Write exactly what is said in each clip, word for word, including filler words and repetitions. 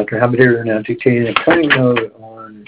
Doctor Habit here, now dictating a cutting note on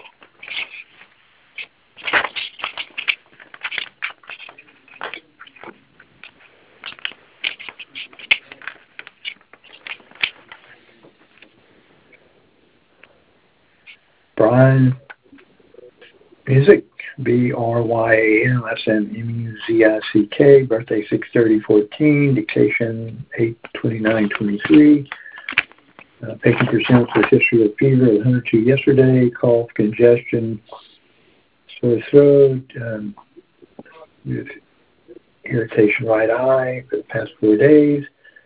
Brian Music, B R Y A N, last name M U Z I C K, birthday six thirty fourteen, dictation eight twenty-nine twenty-three. Uh, patient presents with history of fever, one hundred two yesterday, cough, congestion, sore throat, um, with irritation right eye for the past four days.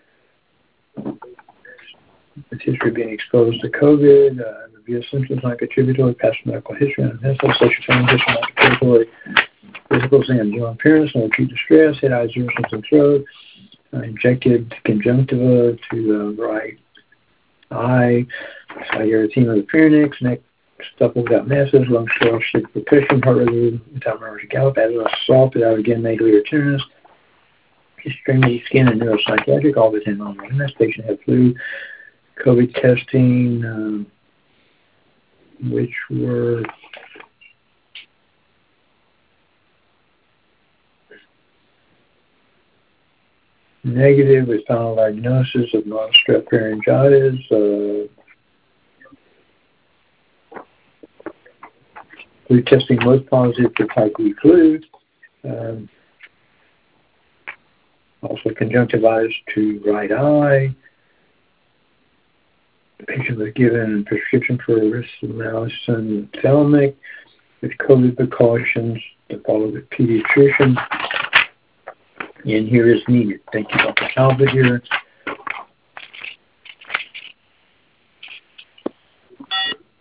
With history of being exposed to COVID, uh, review symptoms not contributory, past medical history, and mental, social family history not contributory, physical exam, general appearance, no acute distress, head, eyes, ears, nose, and throat, uh, injected conjunctiva to the right eye, erythema of the pharynx, neck stuffed without masses, lung swell, sleep percussion, heart rate without emergency gallop, asthma, assault without again negative returnus, extremity, skin, and neuropsychiatric, all within normal limits. Patient had flu, COVID testing, um, which were negative with final diagnosis of non-strep pharyngitis. Uh, flu testing was positive for type B flu. Um, also conjunctivitis to right eye. The patient was given a prescription for ricin thalamic with COVID precautions to follow the pediatrician. And here is needed. Thank you, Doctor Talbot here.